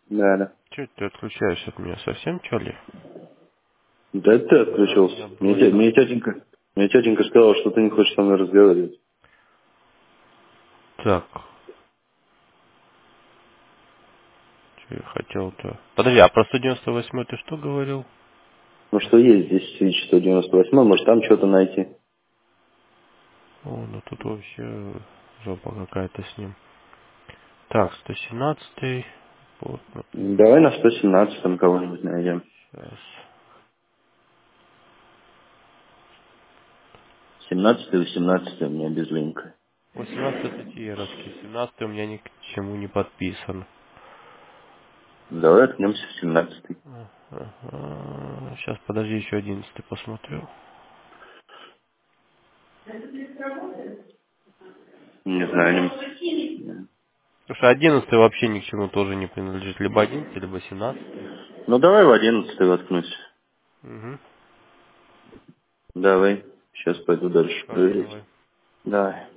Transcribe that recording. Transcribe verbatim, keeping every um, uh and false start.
Да, да. Че ты отключаешься от меня совсем, чё ли? Да это ты Да, отключился. меня Мне, те- бросил. мне тетенька, мне тетенька сказала, что ты не хочешь со мной разговаривать. Так, что я хотел-то? Подожди, а про сто девяносто восемь ты что говорил? Ну что есть здесь Switch сто девяносто восемь, может там что-то найти. О, ну тут вообще жопа какая-то с ним. Так, сто семнадцать. Вот, ну, Давай на сто семнадцать кого-нибудь найдем. сейчас. семнадцать восемнадцать у меня без линка. восемнадцать это Тиеровский, семнадцать у меня ни к чему не подписан. Давай откнемся в семнадцать. Сейчас, подожди, еще одиннадцатый посмотрю. Не знаю. Не... Слушай, одиннадцатый вообще ни к чему тоже не принадлежит. Либо одиннадцатый, либо семнадцатый. Ну давай в одиннадцать воткнусь. Угу. Давай. Сейчас пойду дальше Хорошо, проверить. давай. Давай.